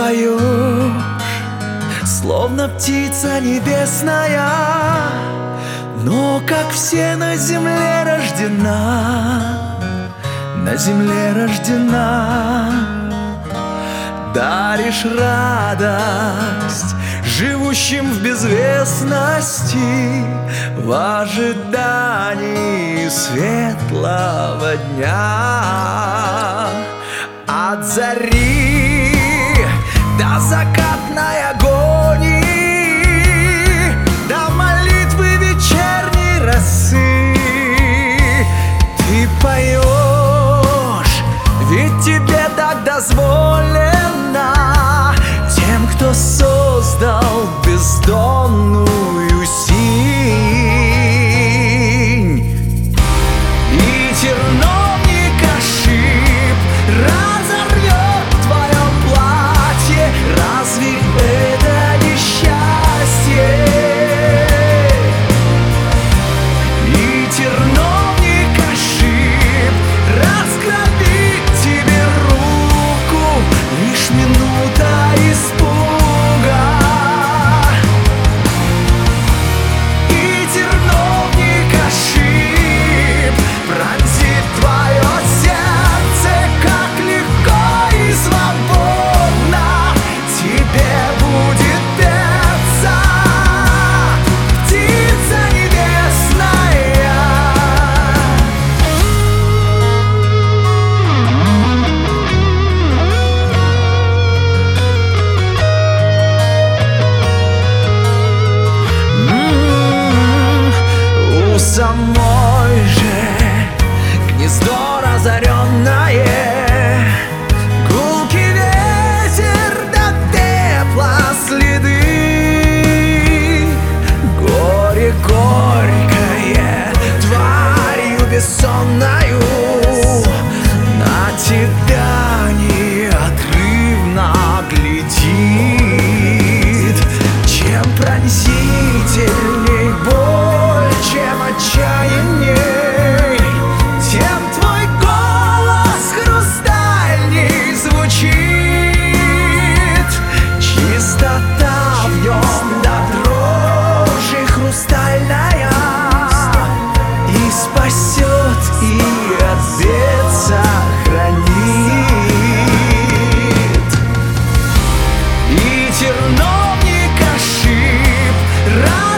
поешь, словно птица небесная, но как все на земле рождена, на земле рождена. Даришь радость живущим в безвестности, в ожидании светлого дня. От зари до закатной агонии, до молитвы вечерней росы ты поешь, ведь тебе так дозволено тем, кто создал бездонную синь. И терновник ошиб разорвет твое платье, разве это не счастье? И терновник ошиб раскровит тебе руку, лишь минута испуга. И терновник ошиб пронзит твое сердце, как легко и свободно тебе будет петься, птица небесная. У самой же гнездо разоренное, гулкий ветер до пепла следы, горе горькое тварью бессонною на тебя неотрывно глядит. Чем пронзительней боль, чем отчаянней, тем твой голос хрустальней звучит. Чистота в нем до дрожи хрустальная и спасет, и от бед сохранит. И терновник ошиб